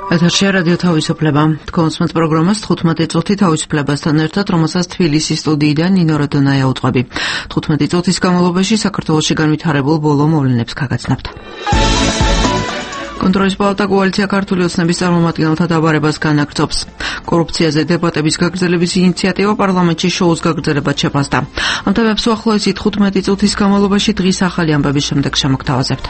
ეთერში რადიო თავისუფლება. თქვენს პროგრამას 15 წუთი თავისუფლებასთან ერთად, რომელსაც თბილისის სტუდიიდან ნინო როდონაია უძღვები. 15 წუთის განმავლობაში საქართველოში განვითარებულ ბოლო მოვლენებს გაგაცნობთ. კონტროლის პალატა კოალიცია ქართული ოცნების წარმომადგენელთა დაბარებას განაგრძობს. კორუფციაზე დებატების გაგრძელების ინიციატივა პარლამენტში შოუს გაგრძელებად შეფასდა. ამ თემებს უახლოესი 15 წუთის განმავლობაში დღის ახალი ამბების შემდეგ შემოგთავაზებთ.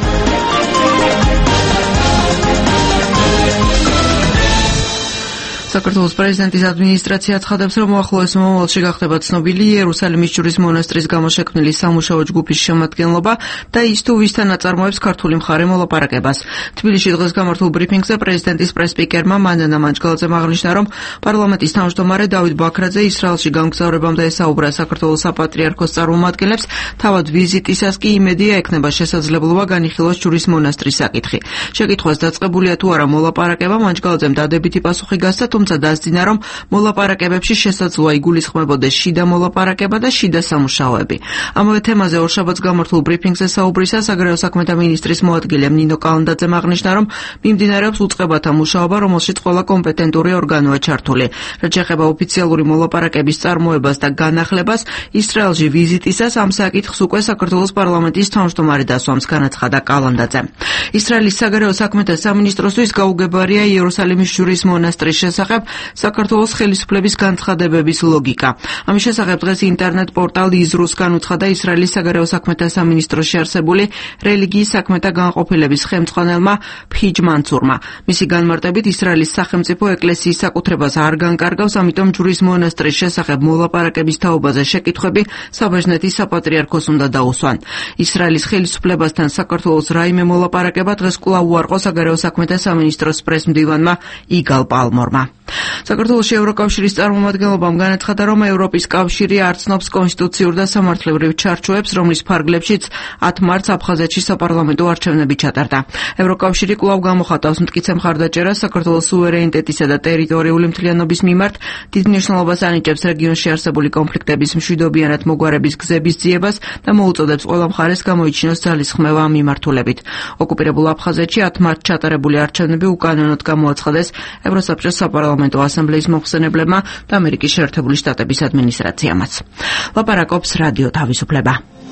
საქართველოს პრეზიდენტის ადმინისტრაცია ცხადებს, რომ უახლოეს მომავალში გახდება ცნობილი იერუსალიმის ჯვრის მონასტრის გამოშექმნილი სამუშაო ჯგუფის შემადგენლობა და ის თუ ვისთან აწარმოებს ქართული მხარე მოლაპარაკებას. თბილისში დღეს გამართულ ბრიფინგზე პრეზიდენტის პრესსპიკერმა მანანა მანჯგალაძემ აღნიშნა, რომ პარლამენტის თავმჯდომარე დავით ბაქრაძე ისრაელში გამგზავრებამდე ესაუბრა საქართველოს საპატრიარქოს წარმომადგენლებს, თავად ვიზიტისას კი იმედია ექნება შესაძლებლობა განიხილოს ჯვრის მონასტრის საკითხი. შეკითხვას დაწყებულია თუ არა მოლაპარაკება, მანჯგალაძემ დადებითი პასუხი გასცა, თუმცა დასძინა, რომ მოლაპარაკებებში შესაძლოა იგულისხმებოდეს შიდა მოლაპარაკება და შიდა სამუშაოები. ამავე თემაზე ორშაბათს გამართულ ბრიფინგზე საუბრისას საგარეო საქმეთა მინისტრის მოადგილე ნინო კალანდაძემ აღნიშნა, რომ მიმდინარეობს უწყებათა მუშაობა, რომელშიც ყველა კომპეტენტური ორგანოა ჩართული. რაც შეეხება ოფიციალური მოლაპარაკების წარმოებას და განახლებას, ისრაელში ვიზიტისას ამ საკითხს უკვე საქართველოს პარლამენტის თავმჯდომარე დასვამს, განაცხადა კალანდაძემ. ისრაელის საგარეო საქმეთა სამინისტროსთვის გაუგებარია იერუსალიმის ჯვრის მონასტრის შესახებ საქართველოს ხელისუფლების განცხადებების ლოგიკა. ამის შესახებ დღეს ინტერნეტ პორტალ იზრუსგან უცხადა ისრაელის საგარეო საქმეთა სამინისტროში არსებული რელიგიის საქმეთა განყოფილების ხელმძღვანელმა ფიჯ მანცურმა. მისი განმარტებით, ისრაელის სახელმწიფო ეკლესიის საკუთრებას არ განკარგავს, ამიტომ ჯვრის მონასტრის შესახებ მოლაპარაკების თაობაზე შეკითხვები საბერძნეთის საპატრიარქოს უნდა დაუსვან. ისრაელის ხელისუფლებასთან საქართველოს რაიმე მოლაპარაკება დღეს კვლავ უარყო საგარეო საქმეთა სამინისტროს პრესმდივანმა იგალ პალმორმა. საქართველოში ევროკავშირის წარმომადგენლობამ განაცხადა, რომ ევროპის კავშირი არ ცნობს კონსტიტუციურ და სამართლებრივ ჩარჩოებს, რომლის ფარგლებშიც 10 მარტს აფხაზეთში საპარლამენტო არჩევნები ჩატარდა. ევროკავშირი კვლავ გამოხატავს მტკიცე მხარდაჭერას საქართველოს სუვერენიტეტისა და ტერიტორიული მთლიანობის მიმართ, დიდ მნიშვნელობას ანიჭებს რეგიონში არსებული კონფლიქტების მშვიდობიანად მოგვარების გზების ძიებას და მოუწოდებს ყველა მხარეს გამოიჩინოს ძალისხმევა ამ მიმართულებით. ოკუპირებულ აფხაზეთში 10 მარტს ჩატარებული არჩევნები უკანონოდ გამოაცხადეს ევროსაბჭოს საპარლამენტო ასამბლეის მომხსენებლებმა და ამერიკის შეერთებული შტატების ადმინისტრაციამაც. ლაპარაკობს რადიო თავისუფლება.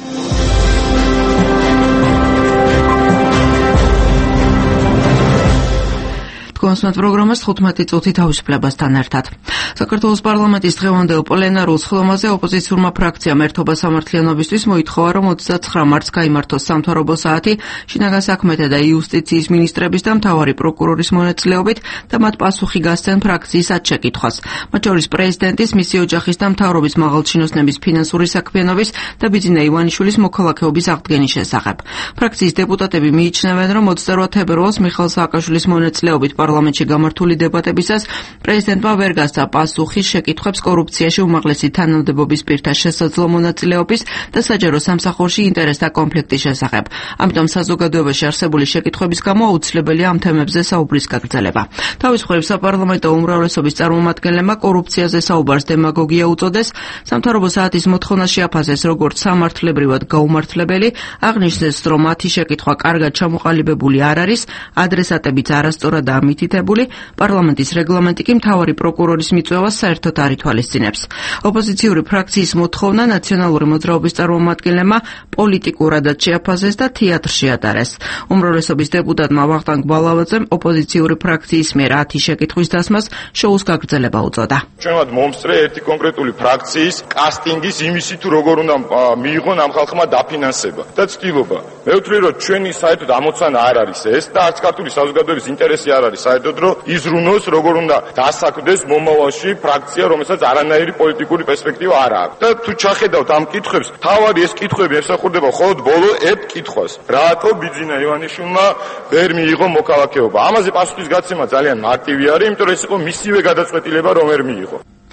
კონსულტ პროგრამას 15 წუთი თავისუფლებასთან ერთად. საქართველოს პარლამენტის დღევანდელ პლენარულ სხდომაზე ოპოზიციურმა ფრაქციამ ერთობა სამართლიანობისთვის მოითხოვა, რომ 29 მარტს გაიმართოს სამთავრობო საათი შინაგან საქმეთა და იუსტიციის მინისტრების და მთავარი პროკურორის მონაწილეობით და მათ პასუხი გასცენ ფრაქციის შეკითხვას. მათ შორის პრეზიდენტის, მისი ოჯახის და მთავრობის მაღალჩინოსნების ფინანსური საქმიანობის და ბიძინა ივანიშვილის მოქალაქეობის აღდგენის შესახებ. ფრაქციის დეპუტატები მიიჩნევენ, რომ 28 თებერვალს მიხეილ სააკაშვილის მონაწილეობით პარლამენტში გამართული დებატებისას პრეზიდენტმა ვერ გასცა პასუხი შეკითხვებს კორუფციაში უმაღლესი თანამდებობის პირთა შესაძლო მონაწილეობის და საჯარო სამსახურში ინტერესთა კონფლიქტის შესახებ. ამიტომ საზოგადოებაში არსებული შეკითხვების გამო აუცილებელია ამ თემებზე საუბრის გაგრძელება. თავის მხრივ საპარლამენტო უმრავლესობის წარმომადგენლებმა კორუფციაზე საუბარს დემაგოგია უწოდეს, სამთავრობო საათის მოთხოვნაში აფასეს როგორც სამართლებრივად გაუმართლებელი, აღნიშნეს, რომ მათი შეკითხვა კარგად ჩამოყალიბებული არ არის, ადრესატებიც არასწორად მითითებული, პარლამენტის რეგლამენტი კი მთავარი პროკურორის მიწვევას საერთოდ არ ითვალისწინებს. ოპოზიციური ფრაქციის მოთხოვნა ნაციონალური მოძრაობის წარმომადგენლებმა პოლიტიკურადაც შეაფასეს და თეატრში ატარეს. უმრავლესობის დეპუტატმა ვახტანგ ბალავაძემ ოპოზიციური ფრაქციის მიერ 10 შეკითხვის დასმას შოუს გაგრძელება უწოდა. ჩვენად მომსწრე ერთი კონკრეტული ფრაქციის კასტინგის იმისი თუ როგორ უნდა მიიღონ ამ ხალხმა დაფინანსება და ცდილობა. მე ვთვლი, რომ ჩვენი საერთოდ ამოცანა არ არის ეს და არც ქართული საზოგადოების ინტერესი არ არის საერთოდ, რომ იზრუნოს როგორ უნდა დასაქმდეს მომავალში ფრაქცია, რომელსაც არანაირი პოლიტიკური პერსპექტივა არ აქვს. და თუ ჩახედავთ ამ კითხვებს, თავარი ეს კითხვები ემსახურება მხოლოდ ბოლო ერთ კითხვას. რატო ბიძინა ივანიშვილმა ვერ მიიღო მოქალაქეობა? ამაზე პასუხის გაცემა ძალიან მარტივი არის, იმიტომ რომ ეს იყო მისივე გადაწყვეტილება, რომ ვერ მიიღო.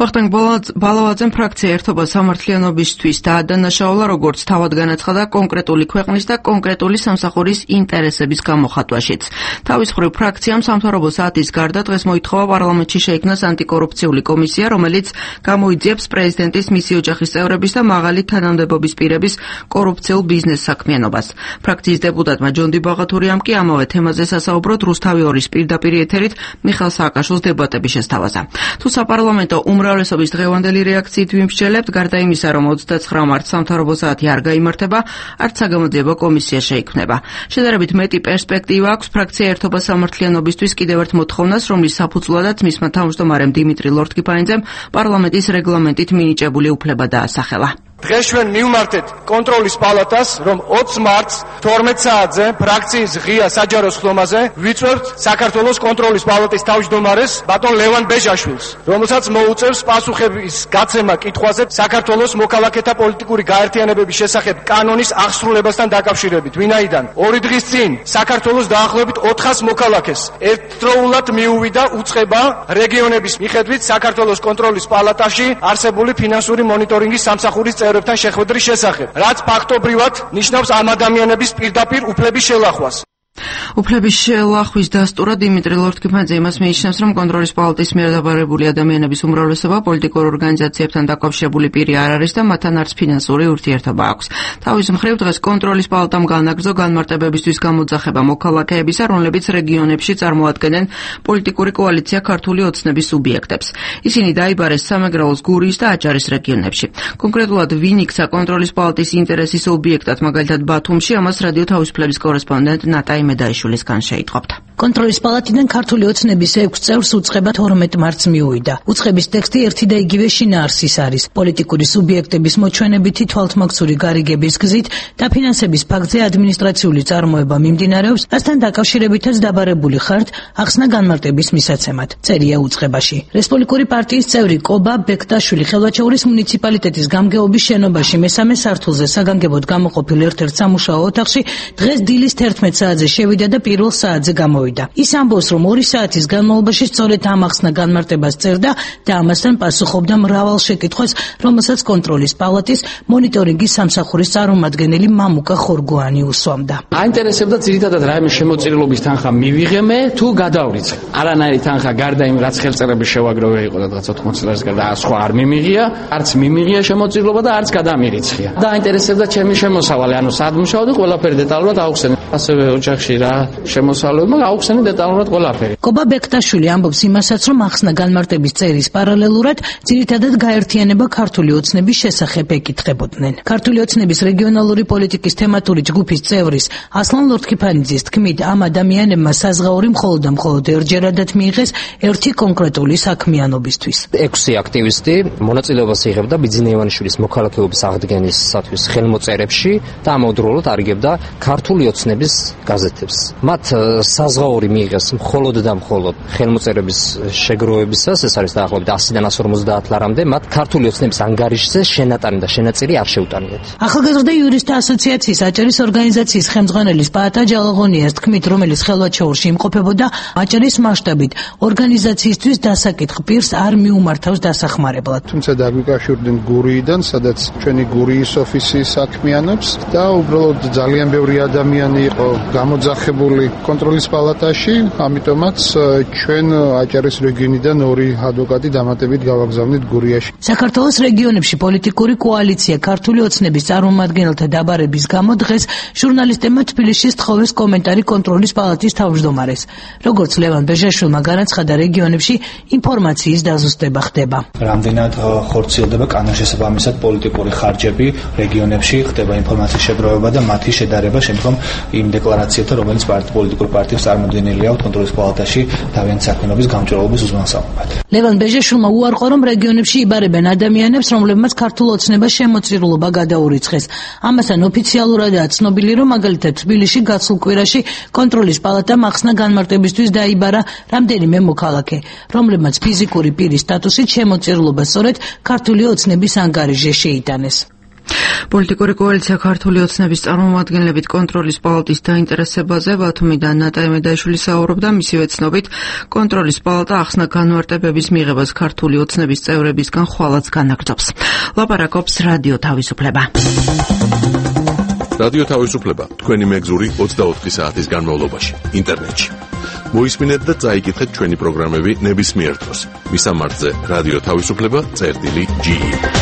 ვახტანგ ბალავაძემ ფრაქცია ერთობა სამართლიანობისთვის დაადანაშაულა, როგორც თავად განაცხადა, კონკრეტული ქვეყნის და კონკრეტული სამსახურის ინტერესების გამოხატვაშიც. თავის მხრივ ფრაქციამ სამთავრობო საათის გარდა დღეს მოითხოვა პარლამენტში შეიქმნას ანტიკორუფციული კომისია, რომელიც გამოიძიებს პრეზიდენტის, მისი ოჯახის წევრების და მაღალი თანამდებობის პირების კორუფციულ ბიზნეს საქმიანობას. ფრაქციის დეპუტატმა ჯონდი ბაღათურიამ კი ამავე თემაზე სასაუბროდ რუსთავი 2-ის პირდაპირ ეთერით მიხეილ სააკაშვილს დებატები შესთავაზა. თუ საპარლამენტო უმრავლესობის დღევანდელი რეაქციით ვიმსჯელებთ, გარდა იმისა, რომ 29 მარტს სამთავრობო საათი არ გაიმართება, არც საგამოძიებო კომისია შეიქმნება. შედარებით მეტი პერსპექტივა აქვს ფრაქცია ერთობა სამართლიანობისთვის კიდევ ერთ მოთხოვნას, რომლის საფუძვლადაც მისმა თავმჯდომარემ დიმიტრი ლორთქიფანიძემ პარლამენტის რეგლამენტით მინიჭებული უფლება დაასახელა. დღეს ჩვენ მივმართეთ კონტროლის პალატას, რომ 20 მარტს 12 საათზე ფრაქციის ღია საჯარო სხდომაზე ვიწვევთ საქართველოს კონტროლის პალატის თავმჯდომარეს ბატონ ლევან ბეჟაშვილს, რომელსაც მოუწევს პასუხების გაცემა კითხვაზე საქართველოს მოქალაქეთა პოლიტიკური გაერთიანებების შესახებ კანონის აღსრულებასთან დაკავშირებით, ვინაიდან 2 დღის წინ საქართველოს დაახლოებით 400 მოქალაქეს ერთდროულად მიუვიდა უწყება რეგიონების მიხედვით საქართველოს კონტროლის პალატაში არსებული ფინანსური მონიტორინგის სამსახურის წევრებთან შეხვედრის შესახებ, რაც ფაქტობრივად ნიშნავს ამ ადამიანების პირდაპირ უფლების შელახვას. უფლების შელახვის დასტურად დიმიტრი ლორთქიფანიძე იმას მიიჩნევს, რომ კონტროლის პალატის მიერ დაბარებული ადამიანების უმრავლესობა პოლიტიკურ ორგანიზაციებთან დაკავშირებული პირი არ არის და მათთან არც ფინანსური ურთიერთობა აქვს. თავის მხრივ დღეს კონტროლის პალატამ განაგრძო განმარტებებისთვის გამოძახება მოქალაქეებისა, რომლებიც რეგიონებში წარმოადგენენ პოლიტიკური კოალიცია ქართული ოცნების სუბიექტებს. ისინი დაიბარეს სამეგრელოს, გურიის და აჭარის რეგიონებში. კონკრეტულად ვინ იქცა კონტროლის პალატის ინტერესის ობიექტად, მაგალითად ბათუმში, ამას რადიო თავისუფლების კორესპონდენტ ნატაი მედაიშვილისგან შეიტყობთ. კონტროლის პალატიდან ქართული ოცნების 6 წევრს უწყება 12 მარტს მიუვიდა. უწყების ტექსტი ერთი და იგივე შინაარსის არის. პოლიტიკური სუბიექტების მოჩვენებითი თვალთმოქცური გარიგების გზით და ფინანსების ფაქტზე ადმინისტრაციული წარმოება მიმდინარეობს, რასთან დაკავშირებითაც დაბარებული ხართ ახსნა განმარტების მისაცემად. წერია უწყებაში. რესპუბლიკური პარტიის წევრი კობა ბექტაშვილი ხელვაჩაურის მუნიციპალიტეტის გამგეობის შენობაში მესამე სართულზე საგანგებოდ გამოყოფილ ერთ-ერთ სამუშაო ოთახში დღეს დილის 11 საათზე შევიდა და პირველ საათზე გამოვიდა. ის ამბობს, რომ 2 საათის განმავლობაში სწორედ ამ ახსნა განმარტებას წერდა და ამასთან პასუხობდა მრავალ შეკითხვას, რომელსაც კონტროლის პალატის მონიტორინგის სამსახურის წარმომადგენელი მამუკა ხორგოანი უსვამდა. აინტერესებდა ძირითადად რაიმე შემოწირულობის თანხა მივიღე მე თუ გადავრიცე. არანაირი თანხა გარდა იმ რაც ხელწერების შევაგროვე იყო და 80 წელს გარდა სხვა არ მიმიღია, არც მიმიღია შემოწირულობა და არც გადამირიცხია. და აინტერესებდა ჩემი შემოსავალი, ანუ სად მუშაობდი, ყველაფერი დეტალურად აუხსენე. ასევე ოჯახში რა შემოსავლებმა აუხსენე დეტალურად ყველაფერი. კობა ბექტაშვილი ამბობს იმასაც, რომ ახსნა განმარტების წერის პარალელურად ძირითადად გაერთიანება ქართული ოცნების შესახებ ეკითხებოდნენ. ქართული ოცნების რეგიონალური პოლიტიკის თემატური ჯგუფის წევრის ასლან ლორთქიფანიძის თქმით, ამ ადამიანებმა საზღაური მხოლოდ და მხოლოდ ერთჯერადად მიიღეს ერთი კონკრეტული საქმიანობისთვის. 6 აქტივისტი მონაწილეობას იღებდა ბიძინა ივანიშვილის მოქალაქეობის აღდგენისათვის ხელმოწერებში და ამავდროულად არიგებდა ქართული ოცნების გაზეთებს. მათ საზღაური მიიღეს მხოლოდ და მხოლოდ ხელმოწერების შეგროვებისას, ეს არის დაახლოებით 100-დან 150 ლარამდე, მათ ქართული ოცნების ანგარიშზე შენატანი და შენაწირი არ შეუტანიათ. ახალგაზრდა იურისტთა ასოციაციის აჭარის ორგანიზაციის ხელმძღვანელი პაატა ჯალაღონიას თქმით, რომელიც ხელვაჩაურში იმყოფებოდა, აჭარის მასშტაბით ორგანიზაციისთვის დასაკითხ პირს არ მიუმართავს დასახმარებლად. თუმცა დაგვიკავშირდნენ გურიიდან, სადაც ჩვენი გურიის ოფისი საქმიანობს და უბრალოდ ძალიან ბევრი ადამიანი იყო გამოძახებული კონტროლის პალატაში, ამიტომაც ჩვენ აჭარის რეგიონიდან 2 ადვოკატი დამატებით გავაგზავნით გურიაში. საქართველოს რეგიონებში პოლიტიკური კოალიცია ქართული ოცნების წარმომადგენელთა დაბარების გამო დღეს ჟურნალისტებმა თბილისში სთხოვეს კომენტარი კონტროლის პალატის თავმჯდომარეს. როგორც ლევან ბეჟაშვილმა განაცხადა, რეგიონებში ინფორმაციის დაზუსტება ხდება. რამდენად ხორციელდება კანონშესაბამისად პოლიტიკური ხარჯები რეგიონებში, ხდება ინფორმაციის შეგროვება და მათი შედარება შემდგომ იმ დეკლარაციებთან, რომელიც პოლიტიკურ პარტიებს წარმოდგენილი აქვს კონტროლის პალატაში თავიანთი საქმიანობის გამჭვირვალობის უზრუნველსაყოფად. ლევან ბეჟაშვილმა უარყო, რომ რეგიონებში იბარებენ ადამიანებს, რომლებმაც ქართულ ოცნებას შემოწირულობა გადაურიცხეს. ამასთან ოფიციალურადაა ცნობილი, რომ მაგალითად თბილისში გასულ კვირაში კონტროლის პალატამ ახსნა განმარტებისთვის დაიბარა რამდენიმე მოქალაქე, რომლებმაც ფიზიკური პირის სტატუსით შემოწირულობა სწორედ ქართული ოცნების ანგარიშზე შეიტანეს. პოლიტიკური კოალიცია ქართული ოცნების წარმომადგენლებით კონტროლის პალატის დაინტერესებაზე ბათუმიდან ნატა მედაიშვილი საუბრობდა. მისივე ცნობით, კონტროლის პალატა ახსნა განმარტებების მიღებას ქართული ოცნების წევრებისგან ხვალაც განაგრძობს. ლაპარაკობს რადიო თავისუფლება. რადიო თავისუფლება თქვენი მეგზური 24 საათის განმავლობაში ინტერნეტში. მოისმინეთ და წაიკითხეთ ჩვენი პროგრამები ნებისმიერ დროს. მისამართზე რადიო თავისუფლება.ge.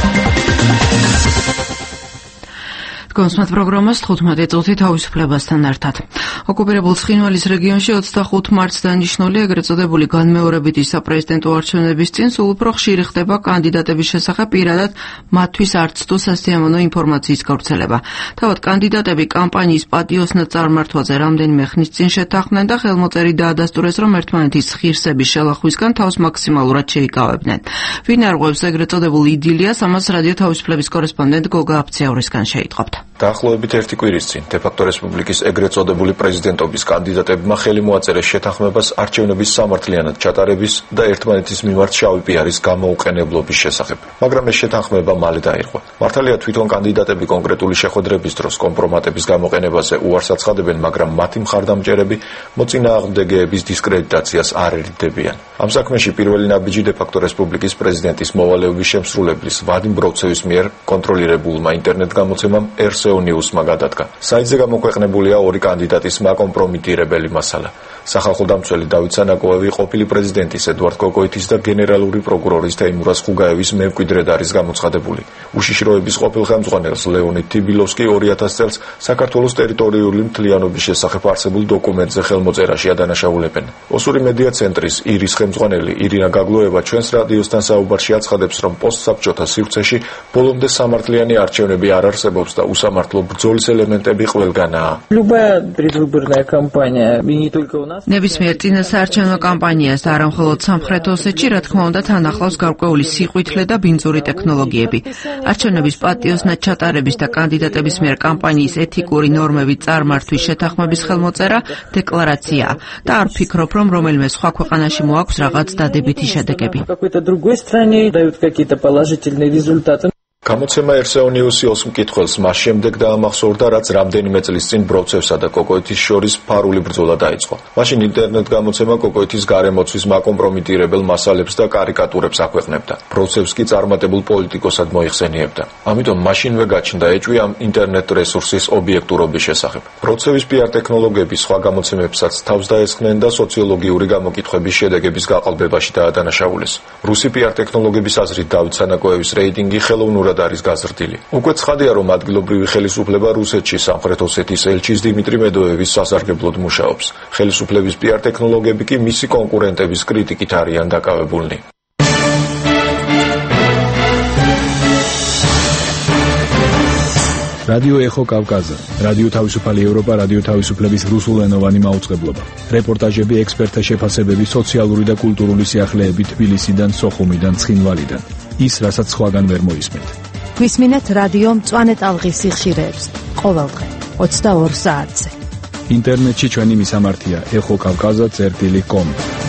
კონსმათ პროგრამას 15 წუთი თავისუფლებასთან ერთად. ოკუპირებულ ცხინვალის რეგიონში 25 მარტს დანიშნული ეგრეთ წოდებული განმეორებითი საპრეზიდენტო არჩევნების წინ სულ უფრო ხშირი ხდება კანდიდატების შესახებ პირადად მათთვის არც თუ სასიამოვნო ინფორმაციის გავრცელება. თავად კანდიდატები კამპანიის პატიოსნად წარმართვაზე რამდენიმე ხნის წინ შეთანხმდნენ და ხელმოწერი დაადასტურეს, რომ ერთმანეთის ღირსების შელახვისგან თავს მაქსიმალურად შეიკავებდნენ. ვინ არღვევს ეგრეთ წოდებულ იდილიას, ამას რადიო თავისუფლების კორესპონდენტ გოგა აფციაურისგან შეიტყობთ. დაახლოებით ერთი კვირის წინ დე-ფაქტო რესპუბლიკის ეგრეთ წოდებული პრეზიდენტობის კანდიდატებმა ხელი მოაწერეს შეთანხმებას არჩევნების სამართლიანად ჩატარების და ერთმანეთის მიმართ შავი პიარის გამოუყენებლობის შესახებ. მაგრამ ეს შეთანხმება მალე დაირღვა. მართალია თვითონ კანდიდატები კონკრეტული შეხვედრების დროს კომპრომატების გამოყენებაზე უარს აცხადებენ, მაგრამ მათი მხარდამჭერები მოწინააღმდეგეების დისკრედიტაციას არ ერიდებიან. ამ საქმეში პირველი ნაბიჯი დე-ფაქტო რესპუბლიკის პრეზიდენტის მოვალეობის შემსრულებლის ვადიმ ბროცევის მიერ კონტროლირებულმა ინტერნეტ გამოცემამ News-მა გადადგა. საიტზე გამოქვეყნებულია ორი კანდიდატის მაკომპრომიტირებელი მასალა. სახალხო დამცველი დავით სანაკოევი ყოფილი პრეზიდენტის ედვარდ კოკოითის და გენერალური პროკურორის თეიმურაზ ხუგაევის მემკვიდრედ არის გამოცხადებული. უშიშროების ყოფილ ხელმძღვანელს ლეონიდ თიბილოვსკი 2000 წელს საქართველოს ტერიტორიული მთლიანობის შესახებ არსებულ დოკუმენტზე ხელმოწერაში ადანაშაულებენ. ოსური მედია ცენტრის ირის ხელმძღვანელი ირინა გაგლოევა ჩვენს რადიოსთან საუბარში აცხადებს, რომ პოსტსაბჭოთა სივრცეში ბოლომდე სამართლიანი არჩევნები არ არსებობს და უსამართლო ბრძოლის ელემენტები ყველგანაა. ნებისმიერ წინასაარჩევნო კამპანიას და არა მხოლოდ სამხრეთ ოსეთში, რა თქმა უნდა, თან ახლავს გარკვეული სიყვითლე და ბინძური ტექნოლოგიები. არჩევნების პატიოსნად ჩატარების და კანდიდატების მიერ კამპანიის ეთიკური ნორმების წარმართვის შეთანხმების ხელმოწერა დეკლარაციაა და არ ვფიქრობ, რომ რომელიმე სხვა ქვეყანაში მოაქვს რაღაც დადებითი შედეგები. გამოცემა RCO-ს მკითხველს მას შემდეგ დაამახსოვრდა, რაც რამდენიმე წლის წინ ბროცევსა და კოკოეთის შორის ფარული ბრძოლა დაიწყო. მაშინ ინტერნეტ გამოცემა კოკოეთის გარემოცვის მაკომპრომიტირებელ მასალებს და კარიკატურებს აქვეყნებდა. ბროცევს კი წარმატებულ პოლიტიკოსად მოიხსენიებდა. ამიტომ მაშინვე გაჩნდა ეჭვი ამ ინტერნეტ რესურსის ობიექტურობის შესახებ. ბროცევის PR ტექნოლოგიები სხვა გამოცემებსაც თავს დაესხნენ და სოციოლოგიური გამოკითხვების შედეგების გაყალბებაში დაადანაშაულეს. რუსი PR ტექნოლოგიების აზრით დავით სანაკოევის რეიტინგი ხელოვნურად არის გაზრდილი. უკვე ცხადია, რომ ადგილობრივი ხელისუფლება რუსეთში სამხრეთ ოსეთის ელჩის დიმიტრი მედოევის სასარგებლოდ მუშაობს. ხელისუფლების PR ტექნოლოგიები კი მისი კონკურენტების კრიტიკით არიან დაკავებულნი. რადიო ეხო კავკაზა, რადიო თავისუფალი ევროპა, რადიო თავისუფლების რუსულენოვანი მაუწყებლობა. რეპორტაჟები, ექსპერტთა შეფასებები, სოციალური და კულტურული სიახლეები თბილისიდან, სოხუმიდან, ცხინვალიდან. ის, რასაც სხვაგან ვერ მოისმენთ. გვისმინეთ რადიო მწვანე ტალღის სიხშირეებს ყოველდღე 22 საათზე. ინტერნეტში ჩვენი მისამართია ეხოკავკაზა.com.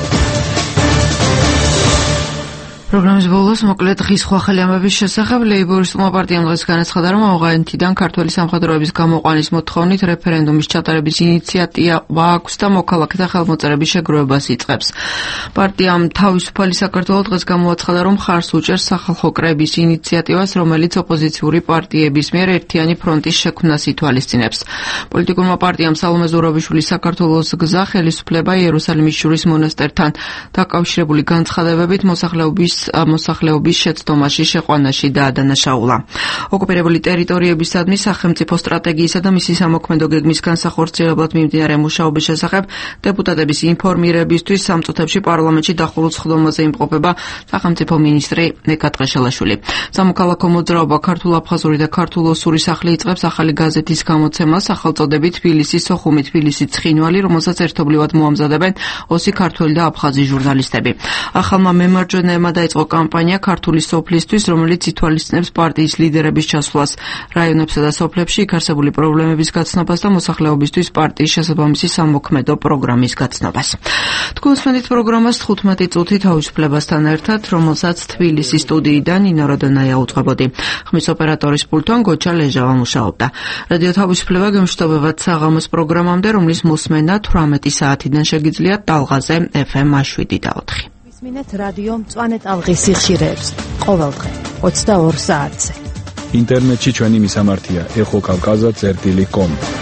პროგრამის ბოლოს მოკლედ დღის სხვა ხელი ამბების შესახებ ლეიბორისტულმა პარტიამ დღეს განაცხადა, რომ ავღანეთიდან ქართული სამხედროების გამოყვანის მოთხოვნით რეფერენდუმის ჩატარების ინიციატივა აქვს და მოქალაქეთა ხელმოწერების შეგროვებას იწყებს. პარტიამ თავისუფალი საქართველო დღეს გამოაცხადა, რომ მხარს უჭერს სახალხო კრების ინიციატივას, რომელიც ოპოზიციური პარტიების მიერ ერთიანი ფრონტის შექმნას ითვალისწინებს. პოლიტიკურმა პარტიამ სალომე ზურაბიშვილის საქართველოს გზა, ხელისუფლება, იერუსალიმის შურის მონასტერთან დაკავშირებული განცხადებებით მოსახლეობის შეცდომაში შეყვანაში დაადანაშაულა. ოკუპირებული ტერიტორიებისადმი სახელმწიფო სტრატეგიისა და მისი სამოქმედო გეგმის განსახორციელებლად მიმდინარე მუშაობის შესახებ დეპუტატების ინფორმირებისთვის სამწუთებში პარლამენტში დახურულ სხდომაზე იმყოფება სახელმწიფო მინისტრი ნეკა ტყეშელაშვილი. სამოქალაქო მოძრაობა ქართულ-აფხაზური და ქართულ-ოსური სახლი იწყებს ახალი გაზეთის გამოცემას სახელწოდებით თბილისი, სოხუმი, თბილისი, ცხინვალი, რომელსაც ერთობლივად მოამზადებენ ოსი ქართველი და აფხაზი ჟურნალისტები. ახალმა მემარჯვენეებმა დაიწყო კამპანია ქართული სოფლისთვის, რომელიც ითვალისწინებს პარტიის ლიდერების ჩასვლას რაიონებსა და სოფლებში, იქ არსებული პრობლემების გაცნობას და მოსახლეობისთვის პარტიის შესაბამისი სამოქმედო პროგრამის გაცნობას. თქვენსმენით პროგრამას 15 წუთი თავისუფლებასთან ერთად, რომელსაც თბილისის სტუდიიდან ნინო როდონაია უწყებოდი. ხმის ოპერატორის პულტთან გოჩა ლეჟავა მუშაობდა. რადიო თავისუფლება გემშვიდობებად საღამოს პროგრამამდე, რომლის მოსმენა 18 საათიდან შეგიძლიათ ტალღაზე FM 7 და 4. მისმინეთ რადიო მწვანე ტალღის სიხშირეებს ყოველდღე 22 საათზე. ინტერნეტში ჩვენი მისამართია ეხოკავკაზა.com